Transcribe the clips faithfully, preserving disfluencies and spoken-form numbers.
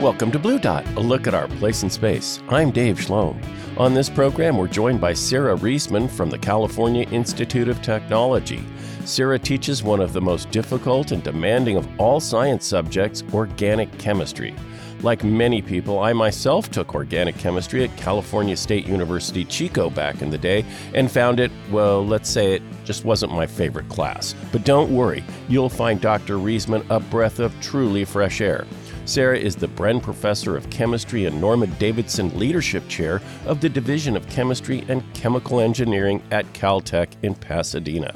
Welcome to Blue Dot, a look at our place in space. I'm Dave Schlom. On this program, we're joined by Sarah Reisman from the California Institute of Technology. Sarah teaches one of the most difficult and demanding of all science subjects, organic chemistry. Like many people, I myself took organic chemistry at California State University, Chico back in the day and found it, well, let's say it just wasn't my favorite class. But don't worry, you'll find Doctor Reisman a breath of truly fresh air. Sarah is the Bren Professor of Chemistry and Norma Davidson Leadership Chair of the Division of Chemistry and Chemical Engineering at Caltech in Pasadena.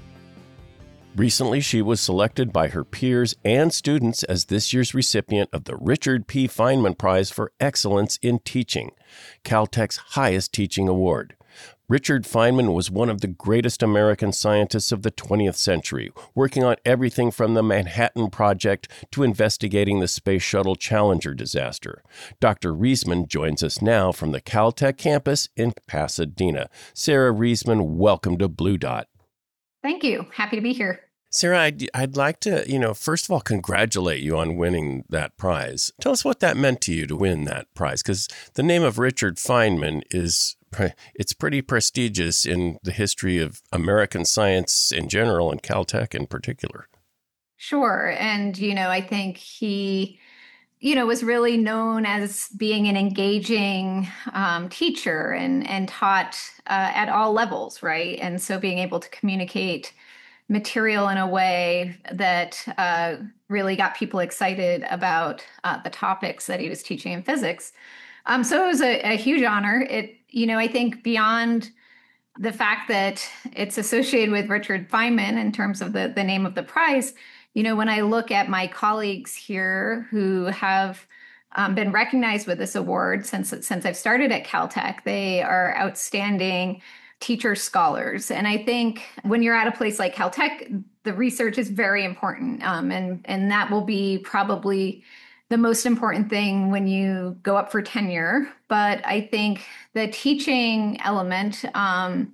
Recently, she was selected by her peers and students as this year's recipient of the Richard P. Feynman Prize for Excellence in Teaching, Caltech's highest teaching award. Richard Feynman was one of the greatest American scientists of the twentieth century, working on everything from the Manhattan Project to investigating the Space Shuttle Challenger disaster. Doctor Reisman joins us now from the Caltech campus in Pasadena. Sarah Reisman, welcome to Blue Dot. Thank you. Happy to be here. Sarah, I'd, I'd like to, you know, first of all, congratulate you on winning that prize. Tell us what that meant to you to win that prize, because the name of Richard Feynman is, it's pretty prestigious in the history of American science in general and Caltech in particular. Sure. And, you know, I think he, you know, was really known as being an engaging um, teacher and, and taught uh, at all levels, right? And so being able to communicate material in a way that uh, really got people excited about uh, the topics that he was teaching in physics. Um, so it was a, a huge honor. It, you know, I think beyond the fact that it's associated with Richard Feynman in terms of the, the name of the prize, you know, when I look at my colleagues here who have um, been recognized with this award since, since I've started at Caltech, they are outstanding teacher scholars. And I think when you're at a place like Caltech, the research is very important. Um, and, and that will be probably the most important thing when you go up for tenure. But I think the teaching element um,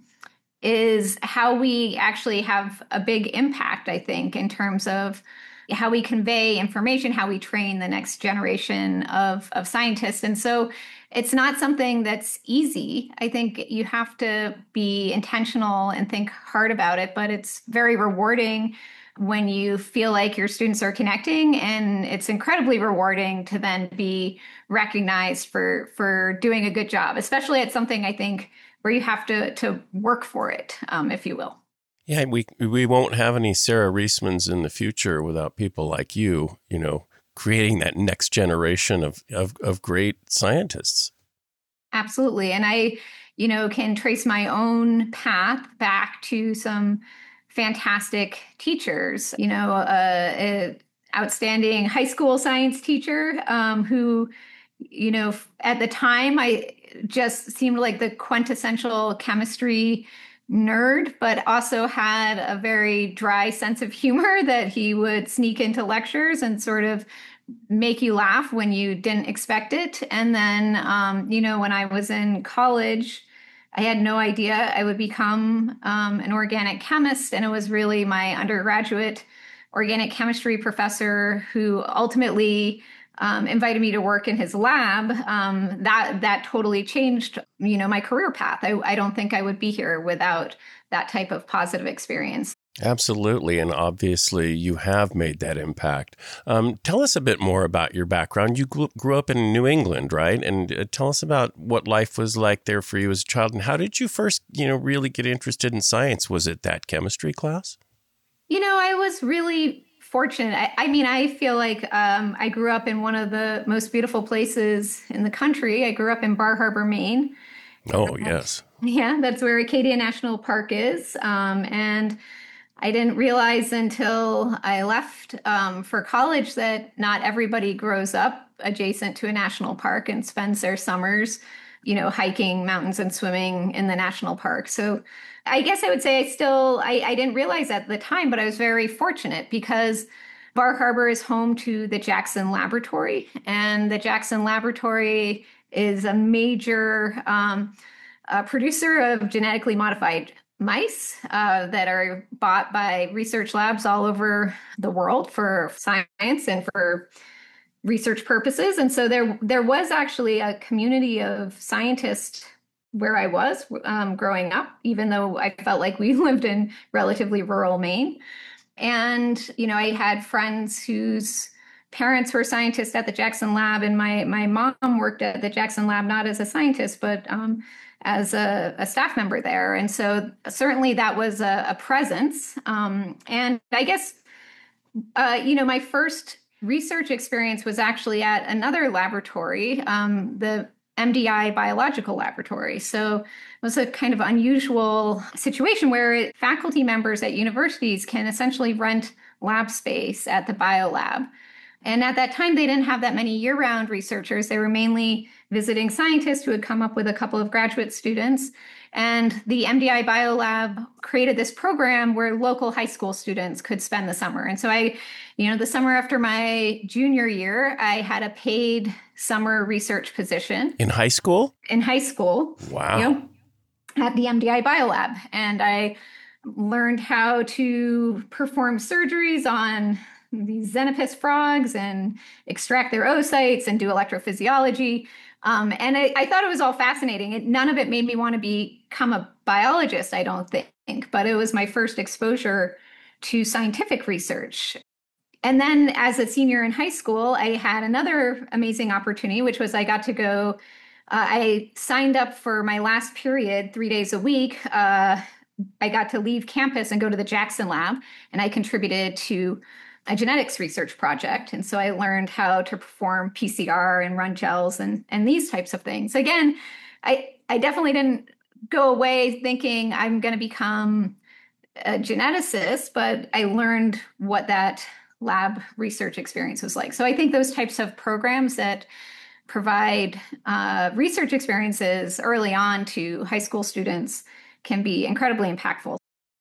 is how we actually have a big impact, I think, in terms of how we convey information, how we train the next generation of, of scientists. And so it's not something that's easy. I think you have to be intentional and think hard about it, but it's very rewarding when you feel like your students are connecting, and it's incredibly rewarding to then be recognized for, for doing a good job, especially at something I think where you have to, to work for it, um, if you will. Yeah, we we won't have any Sarah Reismans in the future without people like you, you know, creating that next generation of, of, of great scientists. Absolutely. And I, you know, can trace my own path back to some fantastic teachers, you know, uh, an outstanding high school science teacher um, who, you know, at the time, I just seemed like the quintessential chemistry nerd, but also had a very dry sense of humor that he would sneak into lectures and sort of make you laugh when you didn't expect it. And then, um, you know, when I was in college, I had no idea I would become um, an organic chemist. And it was really my undergraduate organic chemistry professor who ultimately um, invited me to work in his lab. Um, that that totally changed, you know, my career path. I, I don't think I would be here without that type of positive experience. Absolutely. And obviously you have made that impact. Um, tell us a bit more about your background. You grew up in New England, right? And uh, tell us about what life was like there for you as a child. And how did you first, you know, really get interested in science? Was it that chemistry class? You know, I was really fortunate. I, I mean, I feel like um, I grew up in one of the most beautiful places in the country. I grew up in Bar Harbor, Maine. Oh, yes. Yeah, that's where Acadia National Park is. Um, and I didn't realize until I left um, for college that not everybody grows up adjacent to a national park and spends their summers, you know, hiking mountains and swimming in the national park. So I guess I would say I still, I, I didn't realize at the time, but I was very fortunate because Bar Harbor is home to the Jackson Laboratory. And the Jackson Laboratory is a major um, uh, producer of genetically modified mice uh, that are bought by research labs all over the world for science and for research purposes. And so there, there was actually a community of scientists where I was um, growing up, even though I felt like we lived in relatively rural Maine. And, you know, I had friends whose parents were scientists at the Jackson Lab, and my my mom worked at the Jackson Lab, not as a scientist, but um, as a, a staff member there. And so certainly that was a, a presence. Um, and I guess, uh, you know, my first research experience was actually at another laboratory, um, the M D I Biological Laboratory. So it was a kind of unusual situation where faculty members at universities can essentially rent lab space at the biolab. And at that time, they didn't have that many year-round researchers. They were mainly visiting scientists who had come up with a couple of graduate students. And the M D I Biolab created this program where local high school students could spend the summer. And so I, you know, the summer after my junior year, I had a paid summer research position. In high school? In high school. Wow. You know, at the M D I Biolab. And I learned how to perform surgeries on these Xenopus frogs and extract their oocytes and do electrophysiology. Um, and I, I thought it was all fascinating. It, none of it made me want to become a biologist, I don't think, but it was my first exposure to scientific research. And then as a senior in high school, I had another amazing opportunity, which was I got to go, uh, I signed up for my last period three days a week. Uh, I got to leave campus and go to the Jackson Lab, and I contributed to a genetics research project. And so I learned how to perform P C R and run gels and, and these types of things. Again, I, I definitely didn't go away thinking I'm going to become a geneticist, but I learned what that lab research experience was like. So I think those types of programs that provide uh, research experiences early on to high school students can be incredibly impactful.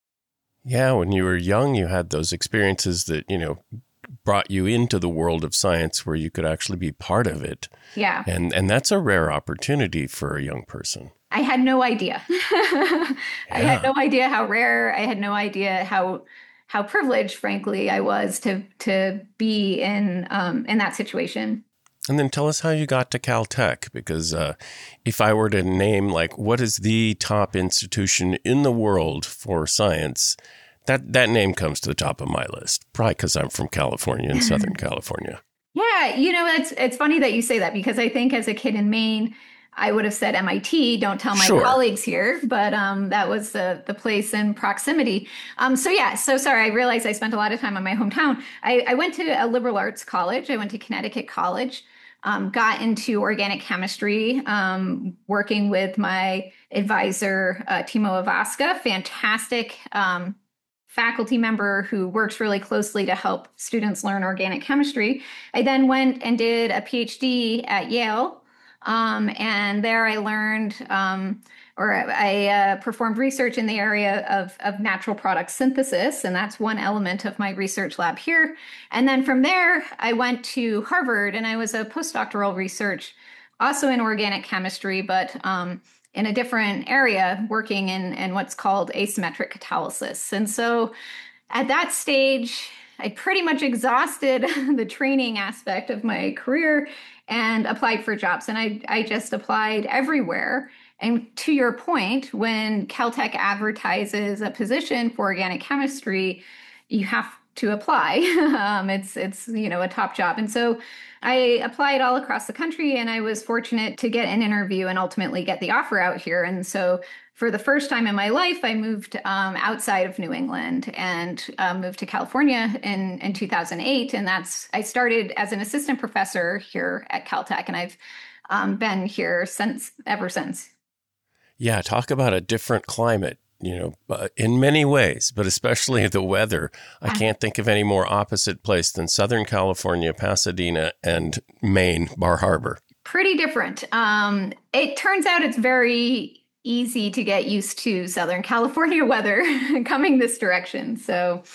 Yeah, when you were young, you had those experiences that, you know, brought you into the world of science where you could actually be part of it. Yeah. And and that's a rare opportunity for a young person. I had no idea. yeah. I had no idea how rare. I had no idea how how privileged, frankly, I was to to be in um, in that situation. And then tell us how you got to Caltech, because uh, if I were to name, like, what is the top institution in the world for science, that, that name comes to the top of my list, probably because I'm from California, in Southern California. Yeah, you know, it's it's funny that you say that, because I think as a kid in Maine, I would have said M I T, don't tell my Sure. colleagues here, but um, that was the, the place in proximity. Um, so yeah, so sorry, I realized I spent a lot of time in my hometown. I, I went to a liberal arts college. I went to Connecticut College, um, got into organic chemistry, um, working with my advisor, uh, Timo Avaska, fantastic um, faculty member who works really closely to help students learn organic chemistry. I then went and did a PhD at Yale. Um, and there I learned, um, or I uh, performed research in the area of, of natural product synthesis. And that's one element of my research lab here. And then from there, I went to Harvard, and I was a postdoctoral research, also in organic chemistry, but um, in a different area, working in, in what's called asymmetric catalysis. And so at that stage, I pretty much exhausted the training aspect of my career and applied for jobs. And I, I just applied everywhere. And to your point, when Caltech advertises a position for organic chemistry, you have to apply. um, it's, it's, you know, a top job. And so I applied all across the country, and I was fortunate to get an interview and ultimately get the offer out here. And so for the first time in my life, I moved um, outside of New England and uh, moved to California in, in two thousand eight. And that's, I started as an assistant professor here at Caltech, and I've um, been here since, ever since. Yeah, talk about a different climate, you know, uh, in many ways, but especially the weather. I can't think of any more opposite place than Southern California, Pasadena, and Maine, Bar Harbor. Pretty different. Um, it turns out it's very easy to get used to Southern California weather coming this direction. So,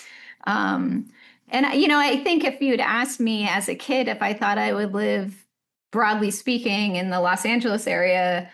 um, and, you know, I think if you'd asked me as a kid if I thought I would live, broadly speaking, in the Los Angeles area,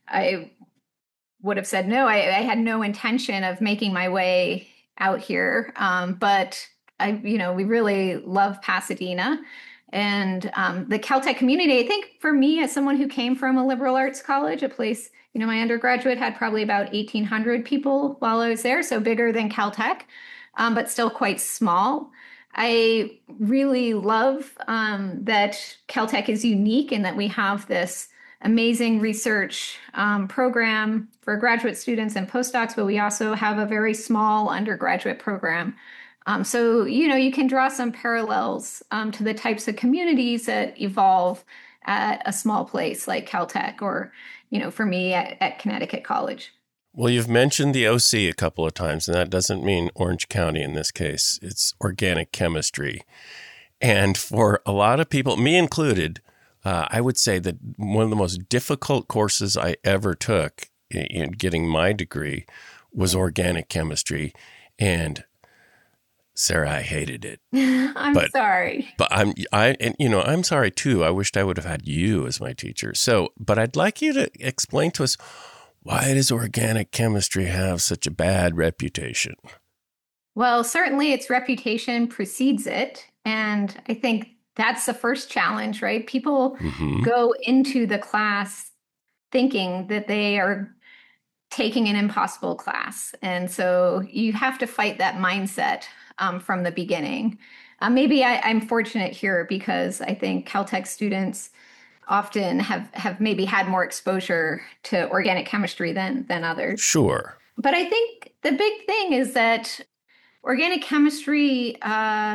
I would have said no. I, I had no intention of making my way out here. Um, but I, you know, we really love Pasadena. And um, the Caltech community, I think for me, as someone who came from a liberal arts college, a place, you know, my undergraduate had probably about eighteen hundred people while I was there, so bigger than Caltech, um, but still quite small. I really love um, that Caltech is unique in that we have this amazing research um, program for graduate students and postdocs, but we also have a very small undergraduate program. Um, so, you know, you can draw some parallels um, to the types of communities that evolve at a small place like Caltech or, you know, for me at, at Connecticut College. Well, you've mentioned the O C a couple of times, and that doesn't mean Orange County in this case. It's organic chemistry. And for a lot of people, me included, uh, I would say that one of the most difficult courses I ever took in, in getting my degree was organic chemistry. And Sarah, I hated it. I'm but, sorry. But I'm, I, and you know, I'm sorry too. I wished I would have had you as my teacher. So, but I'd like you to explain to us, why does organic chemistry have such a bad reputation? Well, certainly its reputation precedes it. And I think that's the first challenge, right? People mm-hmm. go into the class thinking that they are taking an impossible class. And so you have to fight that mindset um, from the beginning. Uh, maybe I, I'm fortunate here because I think Caltech students often have, have maybe had more exposure to organic chemistry than, than others. Sure. But I think the big thing is that organic chemistry, uh,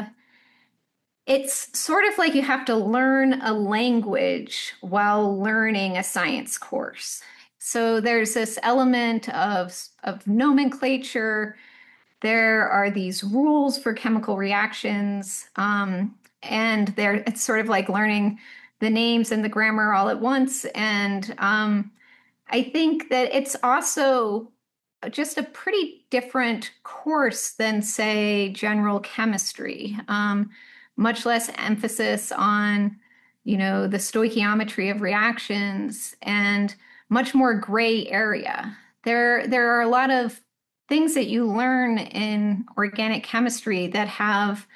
it's sort of like you have to learn a language while learning a science course. So there's this element of, of nomenclature. There are these rules for chemical reactions. Um, and there, it's sort of like learning the names and the grammar all at once. And um, I think that it's also just a pretty different course than, say, general chemistry. Um, much less emphasis on, you know, the stoichiometry of reactions and much more gray area. There, there are a lot of things that you learn in organic chemistry that have,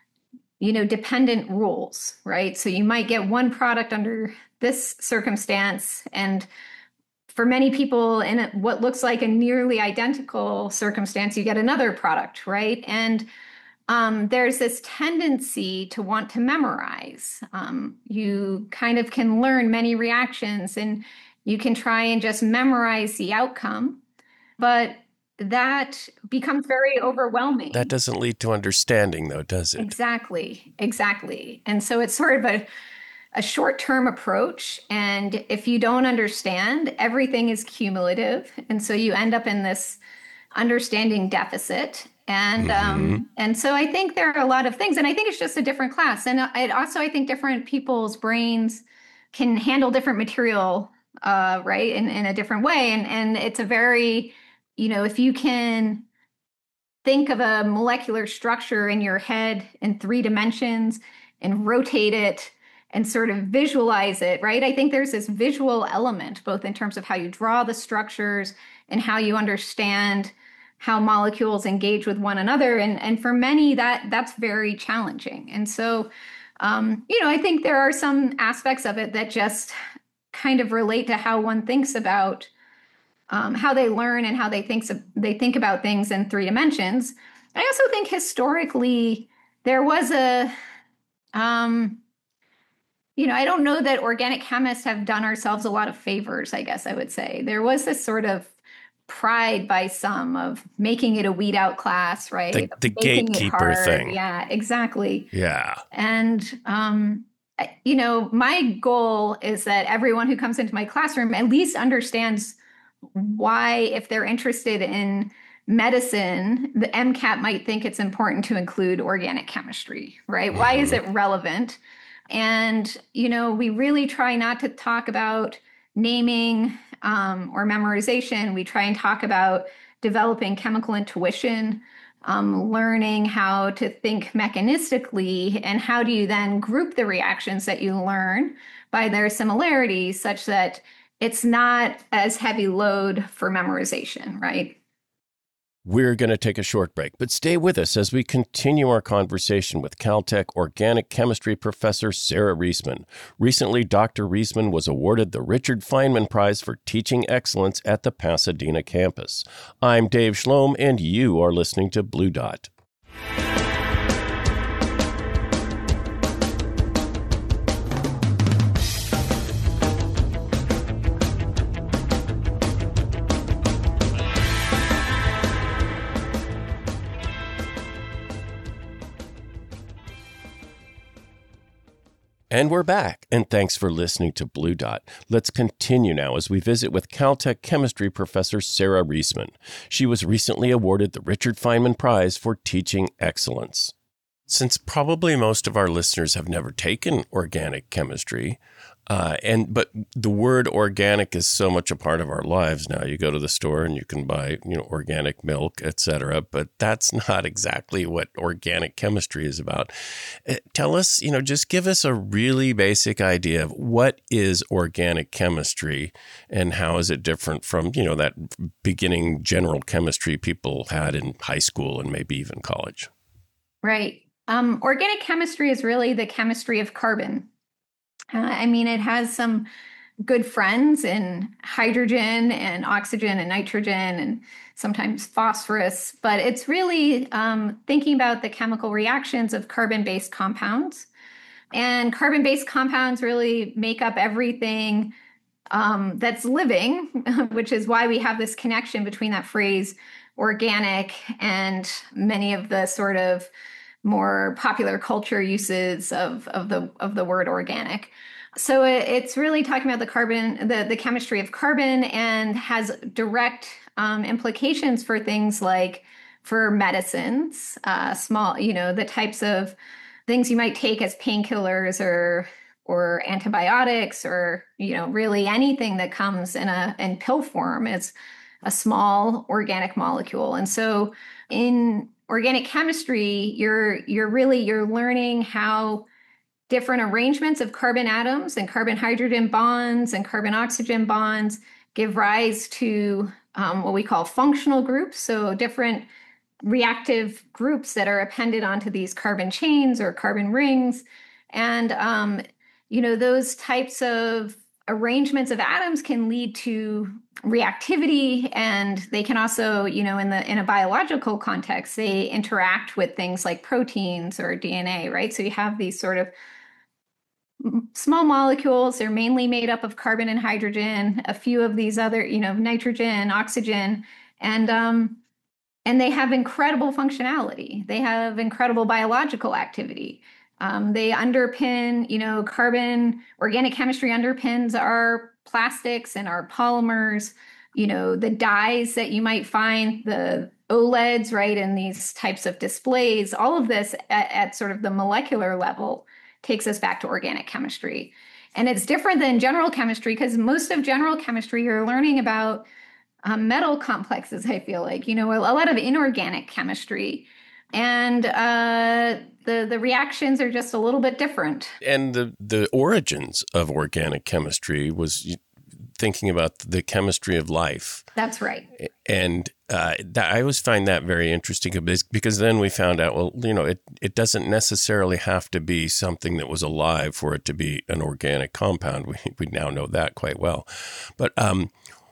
you know, dependent rules, right? So you might get one product under this circumstance, and for many people in a, what looks like a nearly identical circumstance, you get another product, right? And um, there's this tendency to want to memorize. Um, you kind of can learn many reactions and you can try and just memorize the outcome, but that becomes very overwhelming. That doesn't lead to understanding, though, does it? Exactly, exactly. And so it's sort of a, a short-term approach. And if you don't understand, everything is cumulative. And so you end up in this understanding deficit. And mm-hmm. um, and so I think there are a lot of things. And I think it's just a different class. And it also, I think different people's brains can handle different material, uh, right, in, in a different way. And, and it's a very... You know, if you can think of a molecular structure in your head in three dimensions and rotate it and sort of visualize it, right? I think there's this visual element, both in terms of how you draw the structures and how you understand how molecules engage with one another. And, and for many, that that's very challenging. And so, um, you know, I think there are some aspects of it that just kind of relate to how one thinks about Um, how they learn and how they think they think about things in three dimensions. I also think historically there was a, um, you know, I don't know that organic chemists have done ourselves a lot of favors, I guess I would say. There was this sort of pride by some of making it a weed out class, right? The, the gatekeeper thing. Yeah, exactly. Yeah. And, um, you know, my goal is that everyone who comes into my classroom at least understands why, if they're interested in medicine, the MCAT might think it's important to include organic chemistry, right? Mm-hmm. Why is it relevant? And, you know, we really try not to talk about naming um, or memorization. We try and talk about developing chemical intuition, um, learning how to think mechanistically, and how do you then group the reactions that you learn by their similarities such that it's not as heavy load for memorization, right? We're going to take a short break, but stay with us as we continue our conversation with Caltech organic chemistry professor Sarah Reisman. Recently, Doctor Reisman was awarded the Richard Feynman Prize for Teaching Excellence at the Pasadena campus. I'm Dave Schlom, and you are listening to Blue Dot. And we're back, and thanks for listening to Blue Dot. Let's continue now as we visit with Caltech chemistry professor Sarah Reisman. She was recently awarded the Richard Feynman Prize for Teaching Excellence. Since probably most of our listeners have never taken organic chemistry, uh, and but the word organic is so much a part of our lives now. You go to the store and you can buy, you know, organic milk, et cetera. But that's not exactly what organic chemistry is about. Uh, tell us, you know, just give us a really basic idea of what is organic chemistry and how is it different from, you know, that beginning general chemistry people had in high school and maybe even college. Right. Um, organic chemistry is really the chemistry of carbon. Uh, I mean, it has some good friends in hydrogen and oxygen and nitrogen and sometimes phosphorus, but it's really um, thinking about the chemical reactions of carbon-based compounds. And carbon-based compounds really make up everything um, that's living, which is why we have this connection between that phrase organic and many of the sort of more popular culture uses of, of the of the word organic. So it, it's really talking about the carbon, the, the chemistry of carbon, and has direct um, implications for things like for medicines, uh, small, you know, the types of things you might take as painkillers or or antibiotics, or, you know, really anything that comes in a in pill form is a small organic molecule. And so in organic chemistry, you're you're really you're learning how different arrangements of carbon atoms and carbon hydrogen bonds and carbon oxygen bonds give rise to um, what we call functional groups. So different reactive groups that are appended onto these carbon chains or carbon rings. And, um, you know, those types of arrangements of atoms can lead to reactivity, and they can also, you know, in the in a biological context, they interact with things like proteins or D N A, right? So you have these sort of small molecules. They're mainly made up of carbon and hydrogen, a few of these other, you know, nitrogen, oxygen, and um, and they have incredible functionality. They have incredible biological activity. Um, they underpin, you know, carbon, organic chemistry underpins our plastics and our polymers, you know, the dyes that you might find, the OLEDs, right, and these types of displays. All of this at, at sort of the molecular level takes us back to organic chemistry. And it's different than general chemistry, because most of general chemistry, you're learning about um, metal complexes, I feel like, you know, a, a lot of inorganic chemistry. And uh, the the reactions are just a little bit different. And the, the origins of organic chemistry was thinking about the chemistry of life. That's right. And uh, that, I always find that very interesting, because then we found out, well, you know, it, it doesn't necessarily have to be something that was alive for it to be an organic compound. We, we now know that quite well. But um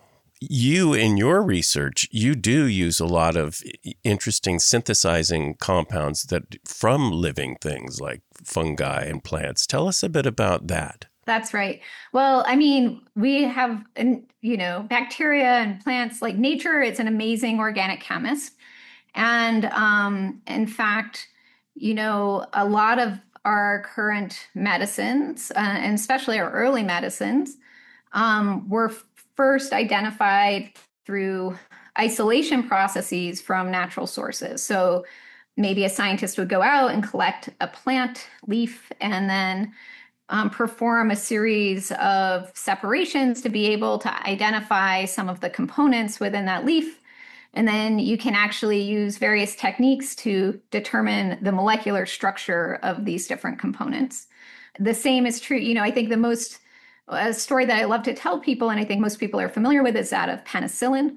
you, in your research, you do use a lot of interesting synthesizing compounds that from living things like fungi and plants. Tell us a bit about that. That's right. Well, I mean, we have, you know, bacteria and plants, like nature. It's an amazing organic chemist. And um, in fact, you know, a lot of our current medicines, uh, and especially our early medicines, um, were first identified through isolation processes from natural sources. So maybe a scientist would go out and collect a plant leaf and then um, perform a series of separations to be able to identify some of the components within that leaf. And then you can actually use various techniques to determine the molecular structure of these different components. The same is true, you know, I think the most A story that I love to tell people, and I think most people are familiar with, is that of penicillin.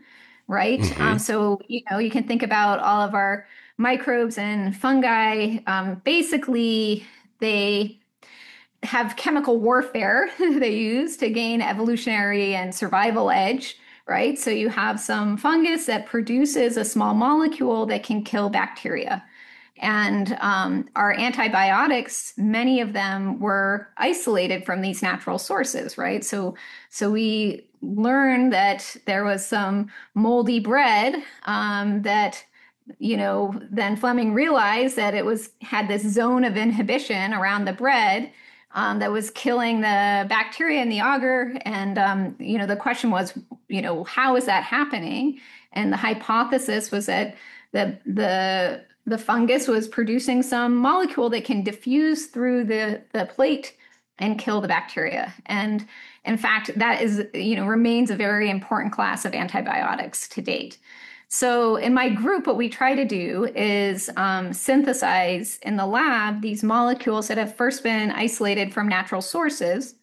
right? Um, Mm-hmm. so, you know, you can think about all of our microbes and fungi. Um, basically, they have chemical warfare they use to gain evolutionary and survival edge, right? So you have some fungus that produces a small molecule that can kill bacteria. And um, our antibiotics, many of them were isolated from these natural sources, right? So, so we learned that there was some moldy bread um, that, you know, then Fleming realized that it was had this zone of inhibition around the bread um, that was killing the bacteria in the agar. And, um, you know, the question was, you know, how is that happening? And the hypothesis was that the, the, the fungus was producing some molecule that can diffuse through the, the plate and kill the bacteria. And in fact, that is, you know, remains a very important class of antibiotics to date. So in my group, what we try to do is um, synthesize in the lab these molecules that have first been isolated from natural sources.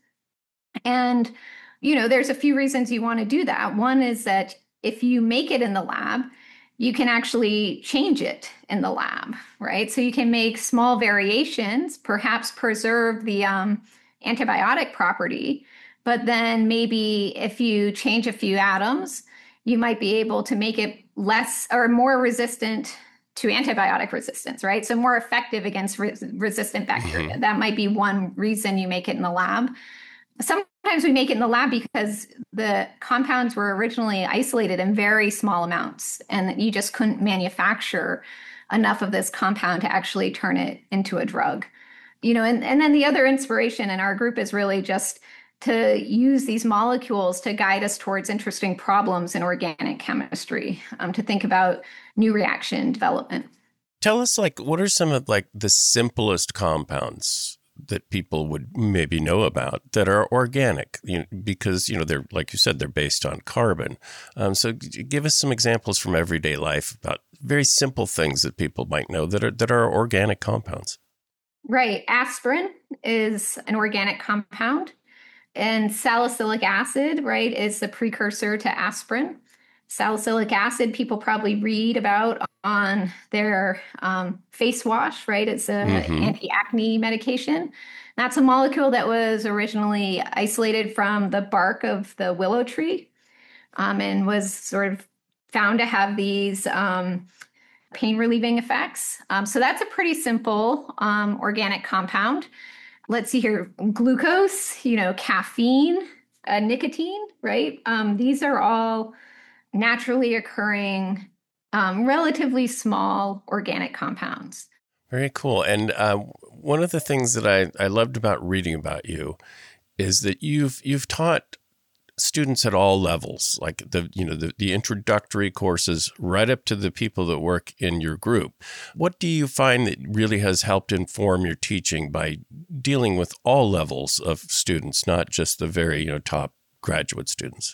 And, you know, there's a few reasons you want to do that. One is that if you make it in the lab, you can actually change it in the lab, right? So you can make small variations, perhaps preserve the um, antibiotic property, but then maybe if you change a few atoms, you might be able to make it less or more resistant to antibiotic resistance, right? So more effective against re- resistant bacteria. Mm-hmm. That might be one reason you make it in the lab. Sometimes we make it in the lab because the compounds were originally isolated in very small amounts, and you just couldn't manufacture enough of this compound to actually turn it into a drug. You know, and, and then the other inspiration in our group is really just to use these molecules to guide us towards interesting problems in organic chemistry, um, to think about new reaction development. Tell us, like, what are some of like the simplest compounds that people would maybe know about that are organic? You know, because, you know, they're, like you said, they're based on carbon. Um, so give us some examples from everyday life about very simple things that people might know that are that are organic compounds. Right. Aspirin is an organic compound. And salicylic acid, right, is the precursor to aspirin. Salicylic acid, people probably read about on their um, face wash, right? It's an Mm-hmm. anti-acne medication. That's a molecule that was originally isolated from the bark of the willow tree um, and was sort of found to have these um, pain relieving effects. Um, so that's a pretty simple um, organic compound. Let's see here, glucose, you know, caffeine, uh, nicotine, right? Um, these are all naturally occurring, um, relatively small organic compounds. Very cool. And uh, one of the things that I, I loved about reading about you is that you've you've taught students at all levels, like the you know the, the introductory courses right up to the people that work in your group. What do you find that really has helped inform your teaching by dealing with all levels of students, not just the very, you know, top graduate students?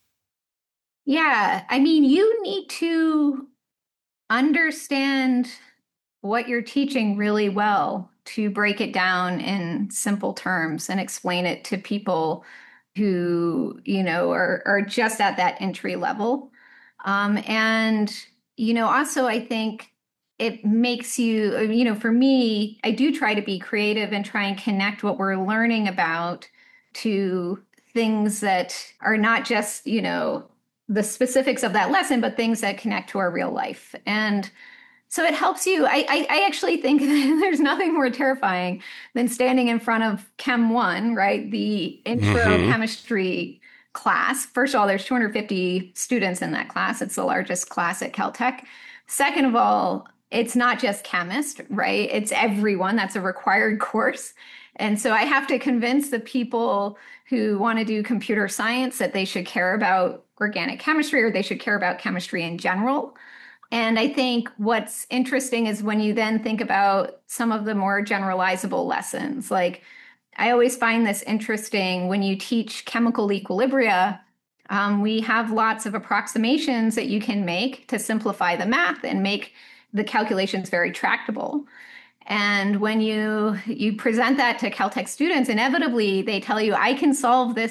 Yeah, I mean, you need to understand what you're teaching really well to break it down in simple terms and explain it to people who, you know, are, are just at that entry level. Um, and, you know, also I think it makes you, you know, for me, I do try to be creative and try and connect what we're learning about to things that are not just, you know, the specifics of that lesson, but things that connect to our real life. And so it helps you. I, I, I actually think there's nothing more terrifying than standing in front of Chem one, right? The intro Mm-hmm. chemistry class. First of all, there's two hundred fifty students in that class. It's the largest class at Caltech. Second of all, it's not just chemist, right? It's everyone. That's a required course. And so I have to convince the people who want to do computer science that they should care about organic chemistry or they should care about chemistry in general. And I think what's interesting is when you then think about some of the more generalizable lessons. Like, I always find this interesting when you teach chemical equilibria. Um, we have lots of approximations that you can make to simplify the math and make the calculations very tractable. And when you you present that to Caltech students, inevitably they tell you, I can solve this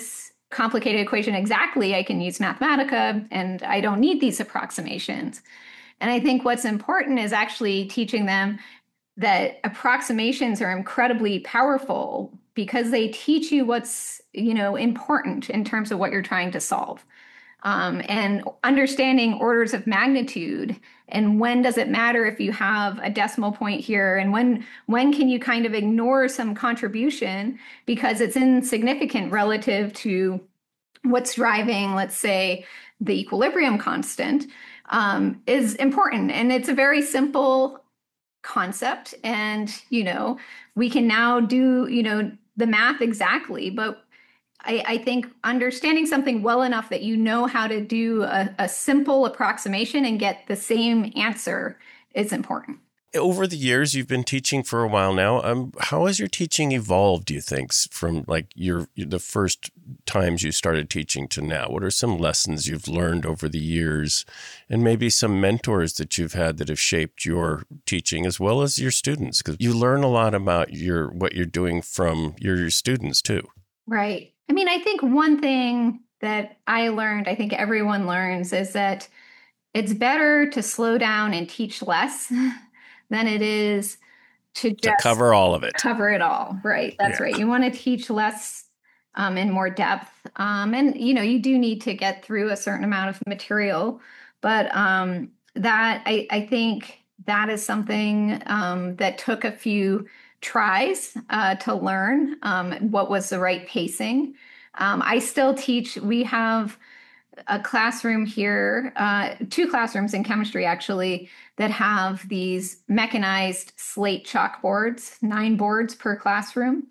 complicated equation exactly, I can use Mathematica and I don't need these approximations. And I think what's important is actually teaching them that approximations are incredibly powerful because they teach you what's, you know, important in terms of what you're trying to solve. Um, and understanding orders of magnitude and when does it matter if you have a decimal point here, and when when can you kind of ignore some contribution because it's insignificant relative to what's driving, let's say, the equilibrium constant, um, is important. And it's a very simple concept. And, you know, we can now do, you know, the math exactly, but I, I think understanding something well enough that you know how to do a, a simple approximation and get the same answer is important. Over the years, you've been teaching for a while now. Um, how has your teaching evolved, do you think, from like your the first times you started teaching to now? What are some lessons you've learned over the years, and maybe some mentors that you've had that have shaped your teaching as well as your students? Because you learn a lot about your what you're doing from your, your students too. Right. I mean, I think one thing that I learned, I think everyone learns, is that it's better to slow down and teach less than it is to just to cover all of it. Cover it all. Right. That's yeah. right. You want to teach less um, in more depth. Um, and, you know, you do need to get through a certain amount of material. But um, that I, I think that is something um, that took a few tries uh, to learn um, what was the right pacing. Um, I still teach. We have a classroom here, uh, two classrooms in chemistry actually, that have these mechanized slate chalkboards, nine boards per classroom.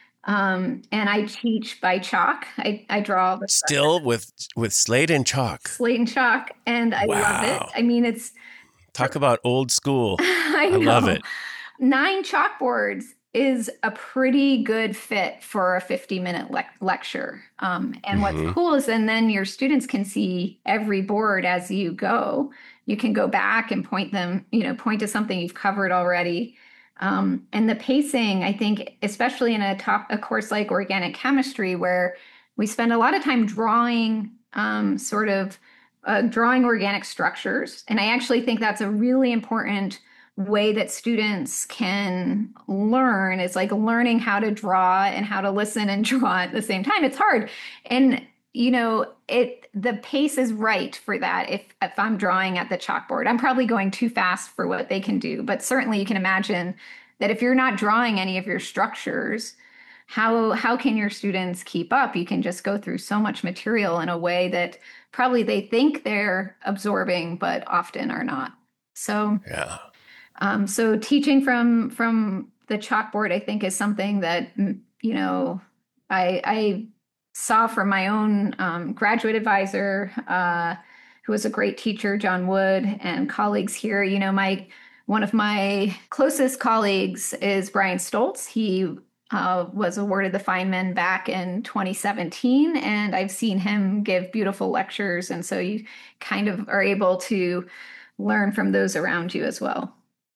Um, and I teach by chalk. I, I draw the still with with slate and chalk. Slate and chalk, and I wow. love it. I mean, it's talk about old school. I, I love it. Nine chalkboards is a pretty good fit for a fifty minute le- lecture. Um, and mm-hmm. what's cool is then, then your students can see every board as you go. You can go back and point them, you know, point to something you've covered already. Um, and the pacing, I think, especially in a top a course like organic chemistry, where we spend a lot of time drawing um, sort of uh, drawing organic structures. And I actually think that's a really important way that students can learn, is like learning how to draw and how to listen and draw at the same time. It's hard. And, you know, it the pace is right for that. If if I'm drawing at the chalkboard, I'm probably going too fast for what they can do. But certainly you can imagine that if you're not drawing any of your structures, how how can your students keep up? You can just go through so much material in a way that probably they think they're absorbing, but often are not. So yeah. Um, so teaching from from the chalkboard, I think, is something that, you know, I, I saw from my own um, graduate advisor, uh, who was a great teacher, John Wood, and colleagues here. You know, my one of my closest colleagues is Brian Stoltz. He uh, was awarded the Feynman back in twenty seventeen, and I've seen him give beautiful lectures. And so you kind of are able to learn from those around you as well.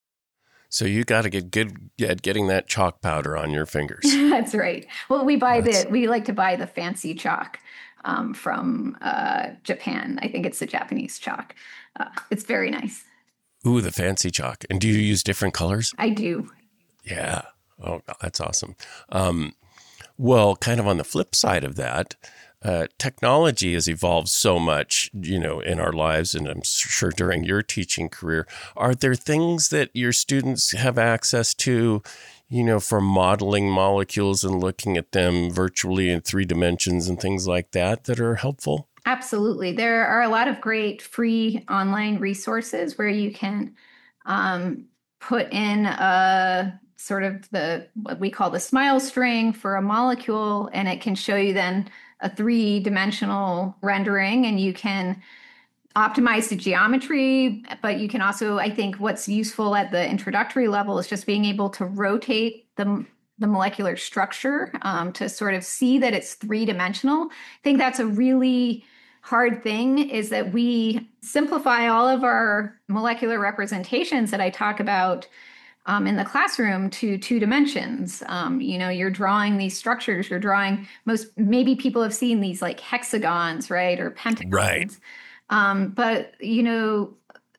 So you got to get good at getting that chalk powder on your fingers. That's right. Well, we buy That's... the we like to buy the fancy chalk um, from uh, Japan. I think it's the Japanese chalk. Uh, it's very nice. Ooh, the fancy chalk. And do you use different colors? I do. Yeah. Oh, that's awesome. Um, well, kind of on the flip side of that, Uh, technology has evolved so much, you know, in our lives, and I'm sure during your teaching career. Are there things that your students have access to, you know, for modeling molecules and looking at them virtually in three dimensions and things like that that are helpful? Absolutely. There are a lot of great free online resources where you can um, put in a sort of the what we call the smile string for a molecule, and it can show you then a three-dimensional rendering, and you can optimize the geometry, but you can also, I think what's useful at the introductory level is just being able to rotate the, the molecular structure um, to sort of see that it's three-dimensional. I think that's a really hard thing, is that we simplify all of our molecular representations that I talk about um, in the classroom to two dimensions. Um, you know, you're drawing these structures, you're drawing most, maybe people have seen these like hexagons, right? Or pentagons. Right. Um, but, you know,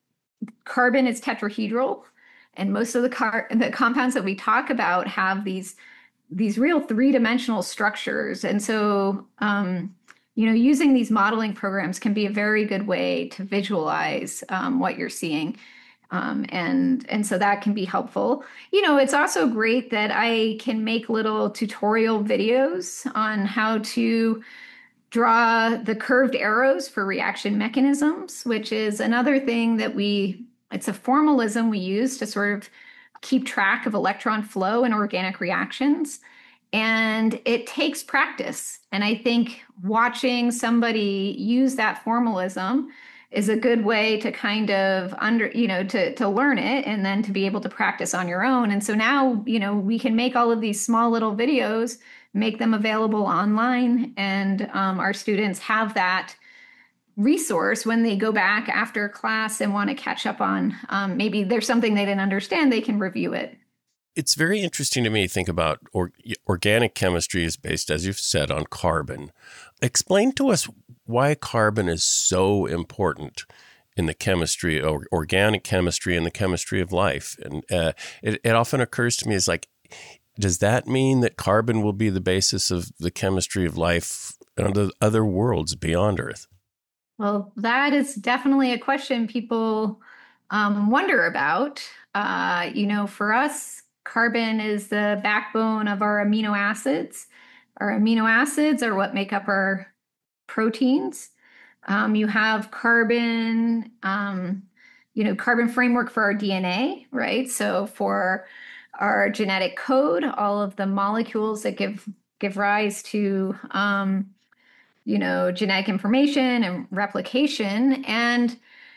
carbon is tetrahedral, and most of the car the compounds that we talk about have these these real three-dimensional structures. And so, um, you know, using these modeling programs can be a very good way to visualize um, what you're seeing. Um, and and so that can be helpful. You know, it's also great that I can make little tutorial videos on how to draw the curved arrows for reaction mechanisms, which is another thing that we, it's a formalism we use to sort of keep track of electron flow in organic reactions. And it takes practice. And I think watching somebody use that formalism is a good way to kind of under, you know, to, to learn it and then to be able to practice on your own. And so now, you know, we can make all of these small little videos, make them available online, and um, our students have that resource when they go back after class and want to catch up on um, maybe there's something they didn't understand, they can review it. It's very interesting to me to think about or, organic chemistry is based, as you've said, on carbon. Explain to us why carbon is so important in the chemistry, or organic chemistry, and the chemistry of life. And uh, it, it often occurs to me as like, does that mean that carbon will be the basis of the chemistry of life on the other worlds beyond Earth? Well, that is definitely a question people um, wonder about. Uh, you know, for us, carbon is the backbone of our amino acids. Our amino acids are what make up our proteins. Um, you have carbon, um, you know, carbon framework for our D N A, right? So for our genetic code, all of the molecules that give give rise to, um, you know, genetic information and replication. And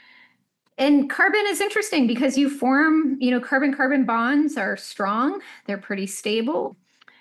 And carbon is interesting because you form, you know, carbon-carbon bonds are strong. They're pretty stable.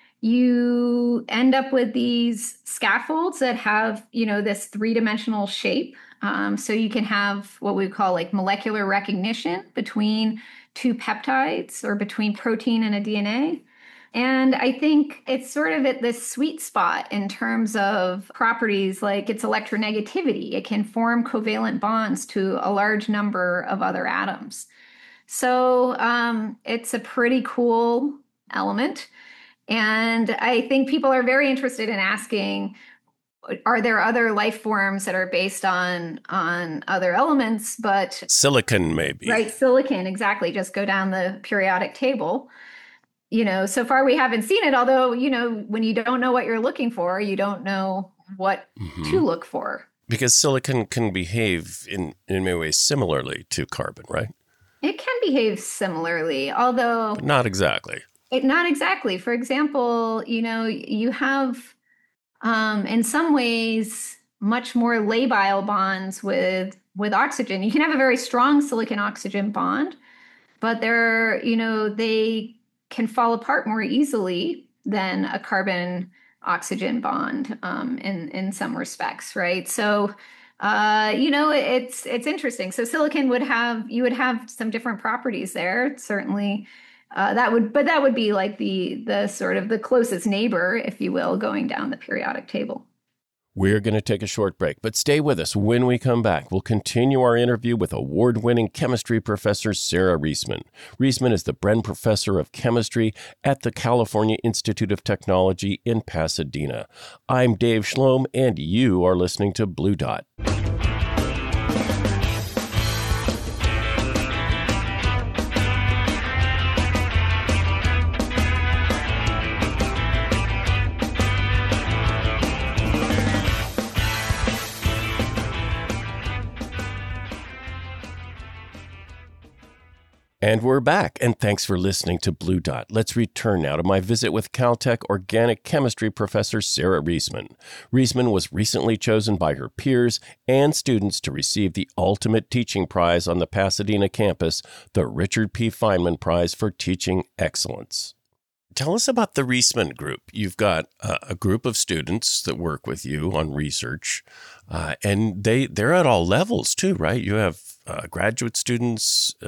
You end up with these scaffolds that have, you know, this three-dimensional shape. Um, so you can have what we call like molecular recognition between two peptides or between protein and a D N A. And I think it's sort of at this sweet spot in terms of properties like its electronegativity. It can form covalent bonds to a large number of other atoms. So um, it's a pretty cool element. And I think people are very interested in asking, are there other life forms that are based on, on other elements? But silicon, maybe. Right, silicon, exactly. Just go down the periodic table. You know, so far we haven't seen it, although, you know, when you don't know what you're looking for, you don't know what mm-hmm. to look for. Because silicon can behave in, in many ways similarly to carbon, right? It can behave similarly, although... But not exactly. It, not exactly. For example, you know, you have, um, in some ways, much more labile bonds with, with oxygen. You can have a very strong silicon-oxygen bond, but they're, you know, they... can fall apart more easily than a carbon oxygen bond um, in, in some respects, right? So, uh, you know, it's it's interesting. So silicon would have, you would have some different properties there, certainly. Uh, that would, but that would be like the the sort of the closest neighbor, if you will, going down the periodic table. We're going to take a short break, but stay with us. When we come back, we'll continue our interview with award-winning chemistry professor Sarah Reisman. Reisman is the Bren Professor of Chemistry at the California Institute of Technology in Pasadena. I'm Dave Schlom, and you are listening to Blue Dot. And we're back, and thanks for listening to Blue Dot. Let's return now to my visit with Caltech organic chemistry professor Sarah Reisman. Reisman was recently chosen by her peers and students to receive the ultimate teaching prize on the Pasadena campus, the Richard P. Feynman Prize for Teaching Excellence. Tell us about the Reisman Group. You've got uh, a group of students that work with you on research, uh, and they, they're at all levels too, right? You have uh, graduate students uh,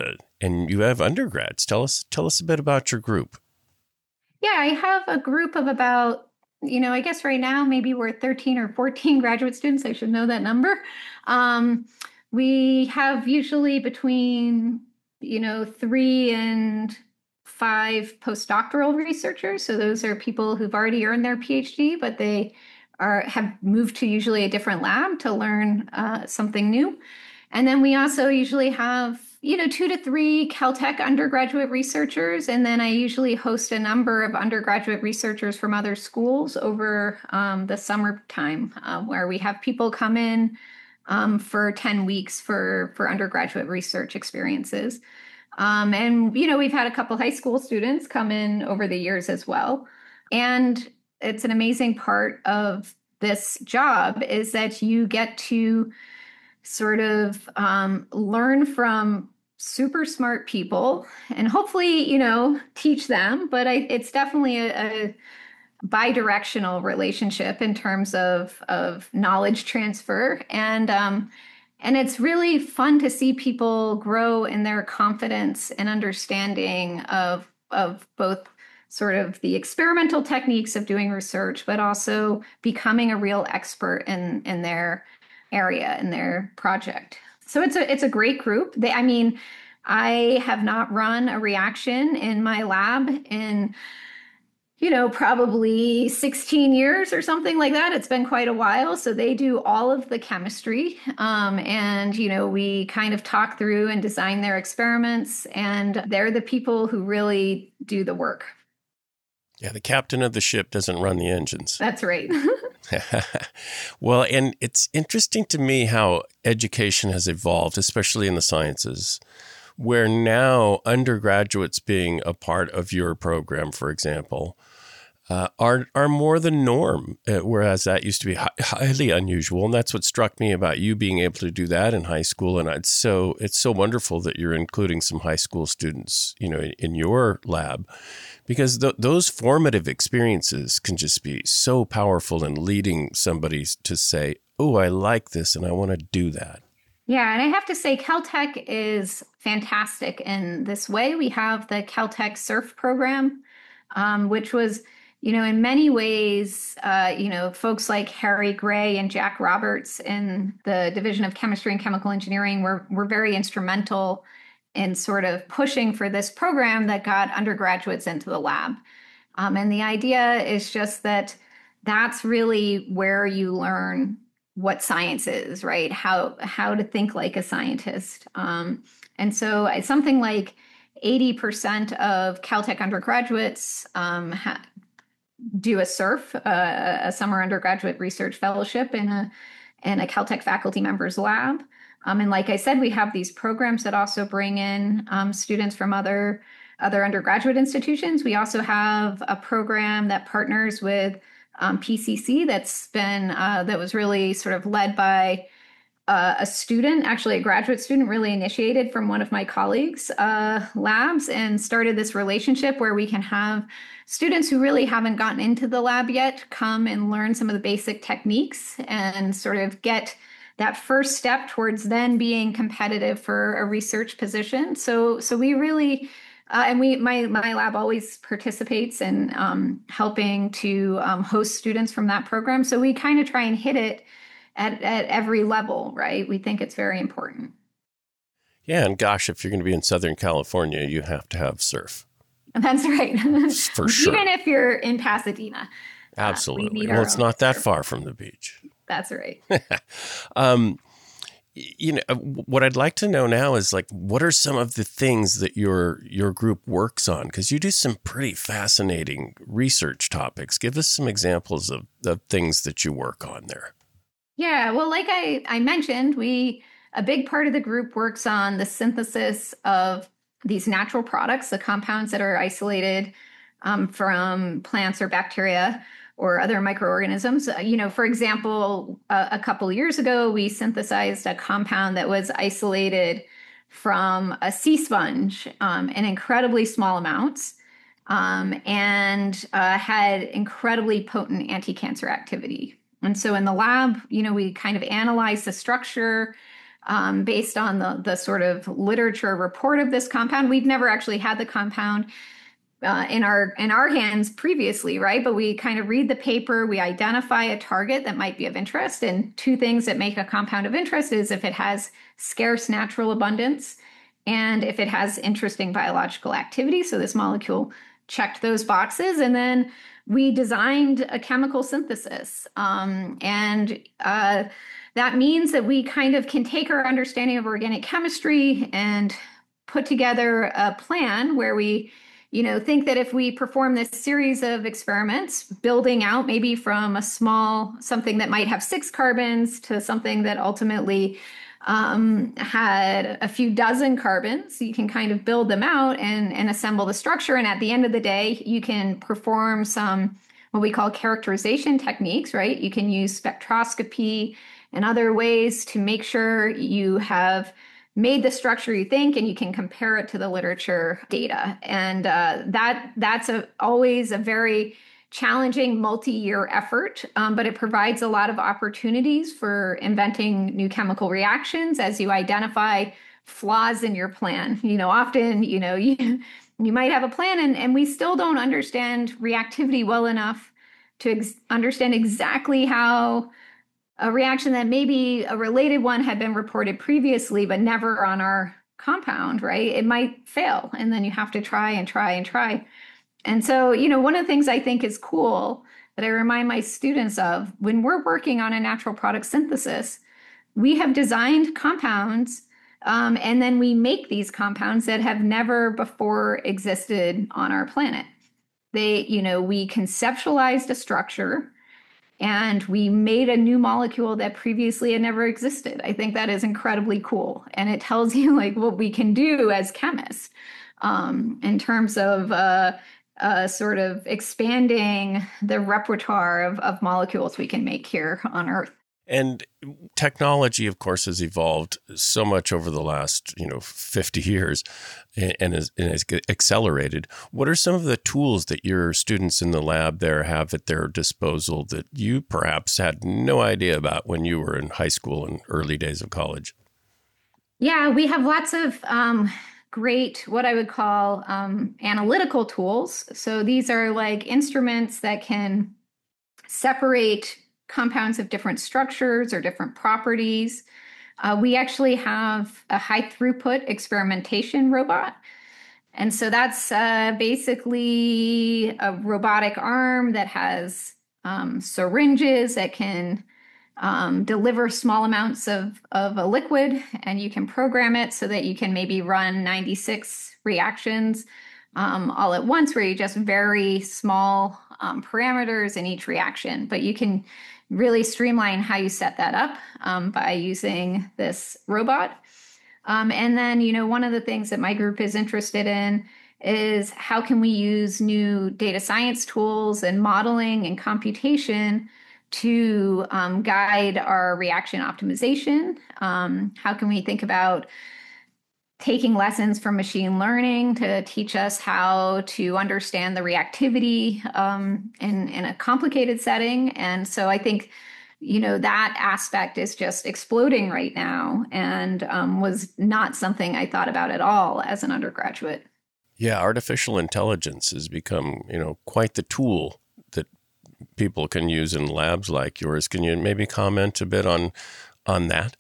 and you have undergrads. Tell us tell us a bit about your group. Yeah, I have a group of about, you know, I guess right now maybe we're thirteen or fourteen graduate students. I should know that number. Um, we have usually between, you know, three and five postdoctoral researchers. So those are people who've already earned their PhD, but they are have moved to usually a different lab to learn uh, something new. And then we also usually have, you know, two to three Caltech undergraduate researchers. And then I usually host a number of undergraduate researchers from other schools over um, the summertime, uh, where we have people come in um, for ten weeks for, for undergraduate research experiences. Um, and, you know, we've had a couple high school students come in over the years as well. And it's an amazing part of this job is that you get to sort of um, learn from super smart people and hopefully, you know, teach them. But I, it's definitely a, a bi-directional relationship in terms of, of knowledge transfer. And, um, and it's really fun to see people grow in their confidence and understanding of, of both sort of the experimental techniques of doing research, but also becoming a real expert in, in their area, in their project. So it's a it's a great group. They, I mean, I have not run a reaction in my lab in, you know, probably sixteen years or something like that. It's been quite a while. So they do all of the chemistry. Um, and, you know, we kind of talk through and design their experiments. And they're the people who really do the work. Yeah, the captain of the ship doesn't run the engines. That's right. Well, and it's interesting to me how education has evolved, especially in the sciences, where now undergraduates being a part of your program, for example, uh, are are more the norm, uh, whereas that used to be hi- highly unusual. And that's what struck me about you being able to do that in high school. And it's so it's so wonderful that you're including some high school students, you know, in, in your lab. Because th- those formative experiences can just be so powerful in leading somebody to say, oh, I like this and I want to do that. Yeah, and I have to say Caltech is fantastic in this way. We have the Caltech SURF program, um, which was, you know, in many ways, uh, you know, folks like Harry Gray and Jack Roberts in the Division of Chemistry and Chemical Engineering were, were very instrumental in sort of pushing for this program that got undergraduates into the lab. Um, and the idea is just that that's really where you learn what science is, right? How how to think like a scientist. Um, and so it's something like eighty percent of Caltech undergraduates um, ha- do a SURF, uh, a summer undergraduate research fellowship in a in a Caltech faculty member's lab. Um, and like I said, we have these programs that also bring in um, students from other other undergraduate institutions. We also have a program that partners with um, P C C that's been uh, that was really sort of led by uh, a student, actually a graduate student, really initiated from one of my colleagues' uh, labs, and started this relationship where we can have students who really haven't gotten into the lab yet come and learn some of the basic techniques and sort of get that first step towards then being competitive for a research position. So, so we really, uh, and we, my my lab always participates in um, helping to um, host students from that program. So we kind of try and hit it at at every level, right? We think it's very important. Yeah, and gosh, if you're going to be in Southern California, you have to have SURF. That's right. For sure. Even if you're in Pasadena. Absolutely. Uh, we well, it's not that SURF. far from the beach. That's right. um, you know, what I'd like to know now is like, what are some of the things that your your group works on? Because you do some pretty fascinating research topics. Give us some examples of the things that you work on there. Yeah, well, like I, I mentioned, we a big part of the group works on the synthesis of these natural products, the compounds that are isolated um, from plants or bacteria or other microorganisms. Uh, you know, for example, uh, a couple years ago, we synthesized a compound that was isolated from a sea sponge um, in incredibly small amounts um, and uh, had incredibly potent anti-cancer activity. And so in the lab, you know, we kind of analyzed the structure um, based on the, the sort of literature report of this compound. We've never actually had the compound uh, in our in our hands previously, right? But we kind of read the paper, we identify a target that might be of interest. And two things that make a compound of interest is if it has scarce natural abundance and if it has interesting biological activity. So this molecule checked those boxes. And then we designed a chemical synthesis. Um, and uh, that means that we kind of can take our understanding of organic chemistry and put together a plan where we, you know, think that if we perform this series of experiments, building out maybe from a small, something that might have six carbons to something that ultimately um, had a few dozen carbons, you can kind of build them out and, and assemble the structure. And at the end of the day, you can perform some what we call characterization techniques, right? You can use spectroscopy and other ways to make sure you have made the structure you think, and you can compare it to the literature data. And uh, that that's a, always a very challenging multi-year effort, um, but it provides a lot of opportunities for inventing new chemical reactions as you identify flaws in your plan. You know, often, you know, you, you might have a plan and, and we still don't understand reactivity well enough to ex- understand exactly how a reaction that maybe a related one had been reported previously, but never on our compound, right? It might fail. And then you have to try and try and try. And so, you know, one of the things I think is cool that I remind my students of when we're working on a natural product synthesis, we have designed compounds um, and then we make these compounds that have never before existed on our planet. They, you know, we conceptualized a structure and we made a new molecule that previously had never existed. I think that is incredibly cool. And it tells you like what we can do as chemists um, in terms of uh, uh, sort of expanding the repertoire of, of molecules we can make here on Earth. And technology, of course, has evolved so much over the last, you know, fifty years and has, and has accelerated. What are some of the tools that your students in the lab there have at their disposal that you perhaps had no idea about when you were in high school and early days of college? Yeah, we have lots of um, great, what I would call um, analytical tools. So these are like instruments that can separate compounds of different structures or different properties. Uh, we actually have a high throughput experimentation robot. And so that's uh, basically a robotic arm that has um, syringes that can um, deliver small amounts of, of a liquid, and you can program it so that you can maybe run ninety-six reactions um, all at once, where you just vary small um, parameters in each reaction. But you can really streamline how you set that up um, by using this robot. Um, and then, you know, one of the things that my group is interested in is how can we use new data science tools and modeling and computation to um, guide our reaction optimization? Um, how can we think about taking lessons from machine learning to teach us how to understand the reactivity um, in, in a complicated setting? And so I think, you know, that aspect is just exploding right now and um, was not something I thought about at all as an undergraduate. Yeah, artificial intelligence has become, you know, quite the tool that people can use in labs like yours. Can you maybe comment a bit on on that?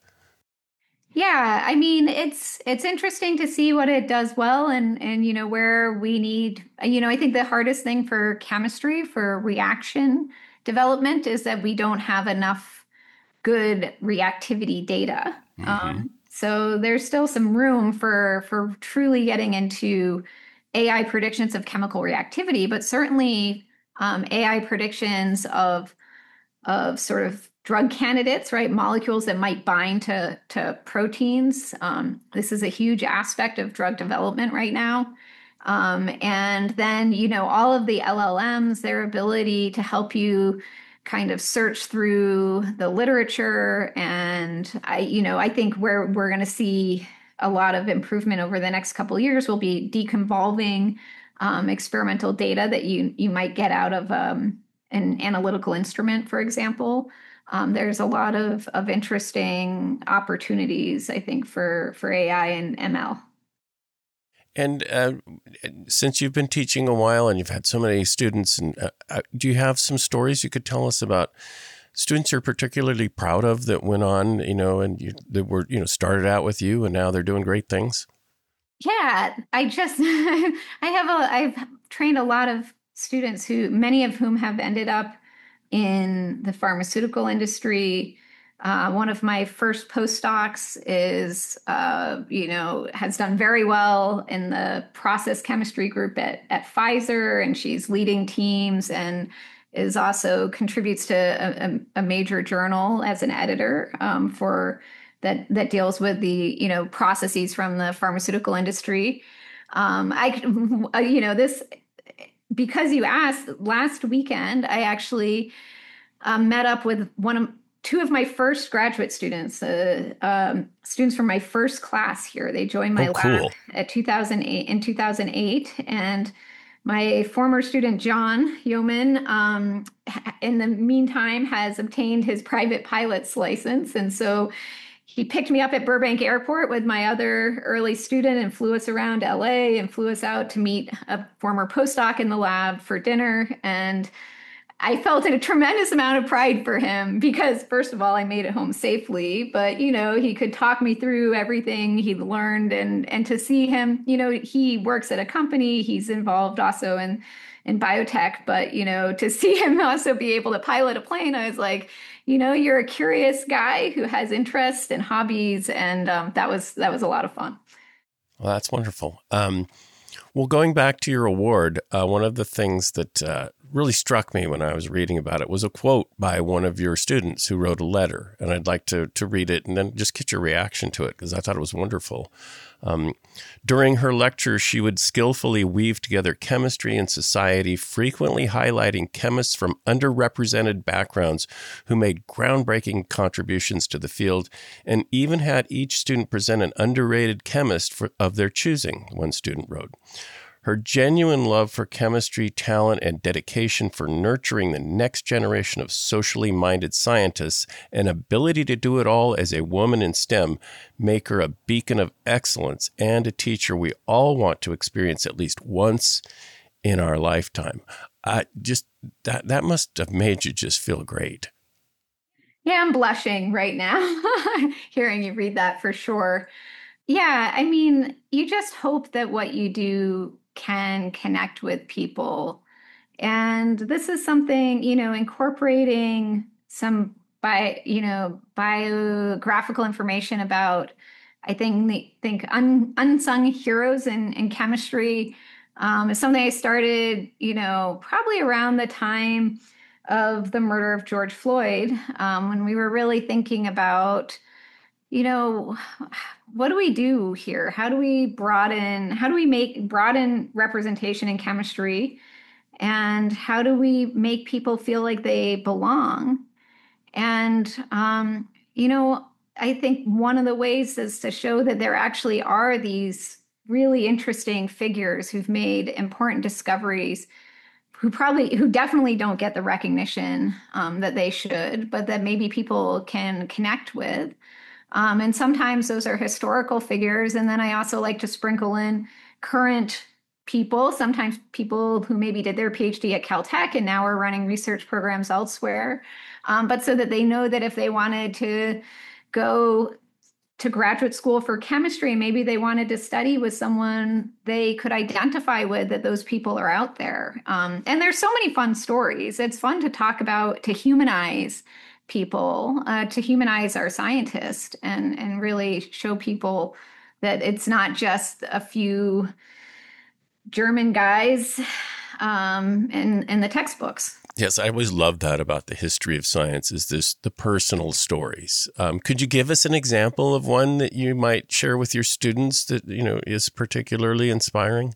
Yeah, I mean, it's it's interesting to see what it does well and and you know where we need, you know, I think the hardest thing for chemistry for reaction development is that we don't have enough good reactivity data. Mm-hmm. Um, so there's still some room for for truly getting into A I predictions of chemical reactivity, but certainly um, A I predictions of of sort of drug candidates, right? Molecules that might bind to, to proteins. Um, this is a huge aspect of drug development right now. Um, and then, you know, all of the L L Ms, their ability to help you kind of search through the literature. And I, you know, I think where we're going to see a lot of improvement over the next couple of years will be deconvolving um, experimental data that you, you might get out of um, an analytical instrument, for example. um, there's a lot of, of interesting opportunities, I think, for, for A I and M L. And uh, since you've been teaching a while and you've had so many students, and uh, do you have some stories you could tell us about students you're particularly proud of that went on, you know, and you, that were, you know, started out with you and now they're doing great things? Yeah, I just, I have a, I've trained a lot of students who, many of whom have ended up in the pharmaceutical industry. Uh, one of my first postdocs is, uh, you know, has done very well in the process chemistry group at, at Pfizer, and she's leading teams and is also contributes to a, a major journal as an editor um, for that that deals with the, you know, processes from the pharmaceutical industry. Um, I, you know, this, because you asked, last weekend, I actually um, met up with one of two of my first graduate students, uh, um, students from my first class here. They joined my oh, cool. lab at two thousand eight in two thousand eight, and my former student, John Yeoman, um, in the meantime, has obtained his private pilot's license. And so he picked me up at Burbank Airport with my other early student and flew us around L A and flew us out to meet a former postdoc in the lab for dinner. And I felt a tremendous amount of pride for him because, first of all, I made it home safely, but, you know, he could talk me through everything he'd learned, and, and to see him, you know, he works at a company, he's involved also in, in biotech, but, you know, to see him also be able to pilot a plane, I was like, you know, you're a curious guy who has interests and hobbies. And um, that was, that was a lot of fun. Well, that's wonderful. Um, well, going back to your award, uh, one of the things that uh, really struck me when I was reading about it was a quote by one of your students who wrote a letter. And I'd like to to read it and then just get your reaction to it, because I thought it was wonderful. Um, during her lecture, she would skillfully weave together chemistry and society, frequently highlighting chemists from underrepresented backgrounds who made groundbreaking contributions to the field, and even had each student present an underrated chemist for, of their choosing, one student wrote. Her genuine love for chemistry, talent, and dedication for nurturing the next generation of socially minded scientists, and ability to do it all as a woman in STEM, make her a beacon of excellence and a teacher we all want to experience at least once in our lifetime. Uh, just that that must have made you just feel great. Yeah, I'm blushing right now hearing you read that, for sure. Yeah, I mean, you just hope that what you do can connect with people. And this is something, you know, incorporating some by, you know, biographical information about, I think, think un, unsung heroes in, in chemistry um, is something I started, you know, probably around the time of the murder of George Floyd, um, when we were really thinking about, you know, what do we do here? How do we broaden, how do we make broaden representation in chemistry? And how do we make people feel like they belong? And, um, you know, I think one of the ways is to show that there actually are these really interesting figures who've made important discoveries, who probably, who definitely don't get the recognition um, that they should, but that maybe people can connect with. Um, and sometimes those are historical figures. And then I also like to sprinkle in current people, sometimes people who maybe did their PhD at Caltech and now are running research programs elsewhere. Um, but so that they know that if they wanted to go to graduate school for chemistry, maybe they wanted to study with someone they could identify with, that those people are out there. Um, and there's so many fun stories. It's fun to talk about, to humanize people, uh, to humanize our scientists, and, and really show people that it's not just a few German guys um, in, in the textbooks. Yes, I always love that about the history of science, is this the personal stories. Um, could you give us an example of one that you might share with your students that, you know, is particularly inspiring?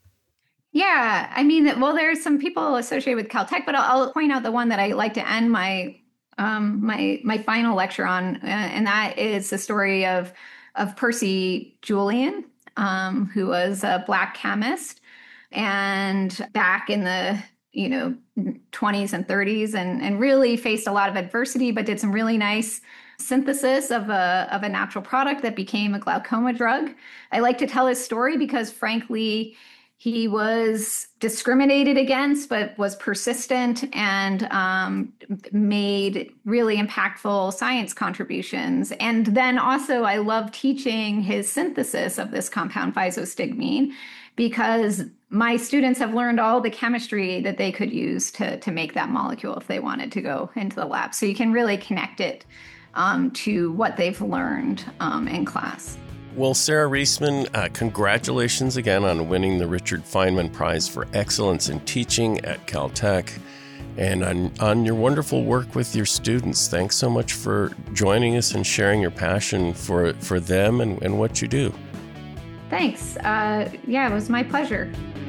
Yeah, I mean, well, there's some people associated with Caltech, but I'll, I'll point out the one that I like to end my um, my my final lecture on, uh, and that is the story of of Percy Julian, um, who was a Black chemist, and back in the you know, twenties and thirties and, and really faced a lot of adversity, but did some really nice synthesis of a, of a natural product that became a glaucoma drug. I like to tell his story because, frankly, he was discriminated against, but was persistent and um, made really impactful science contributions. And then also, I love teaching his synthesis of this compound physostigmine, because my students have learned all the chemistry that they could use to, to make that molecule if they wanted to go into the lab. So you can really connect it um, to what they've learned um, in class. Well, Sarah Reisman, uh, congratulations again on winning the Richard Feynman Prize for Excellence in Teaching at Caltech, and on, on your wonderful work with your students. Thanks so much for joining us and sharing your passion for, for them and, and what you do. Thanks. Uh, yeah, it was my pleasure.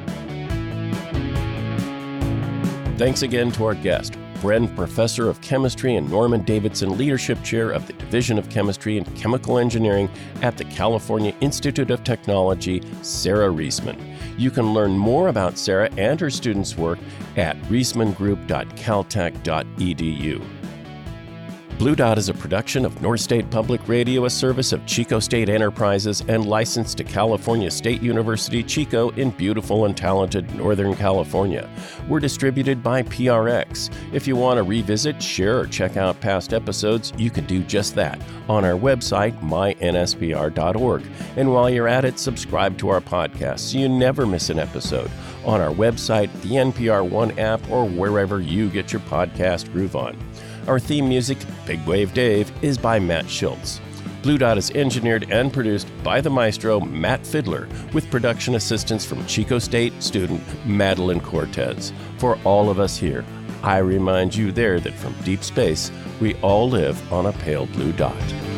Thanks again to our guest, Bren Professor of Chemistry and Norman Davidson Leadership Chair of the Division of Chemistry and Chemical Engineering at the California Institute of Technology, Sarah Reisman. You can learn more about Sarah and her students' work at reisman group dot caltech dot e d u. Blue Dot is a production of North State Public Radio, a service of Chico State Enterprises, and licensed to California State University, Chico, in beautiful and talented Northern California. We're distributed by P R X. If you want to revisit, share, or check out past episodes, you can do just that on our website, my n s p r dot org. And while you're at it, subscribe to our podcast so you never miss an episode on our website, the N P R One app, or wherever you get your podcast groove on. Our theme music, Big Wave Dave, is by Matt Schultz. Blue Dot is engineered and produced by the maestro Matt Fiddler, with production assistance from Chico State student Madeline Cortez. For all of us here, I remind you there that from deep space, we all live on a pale blue dot.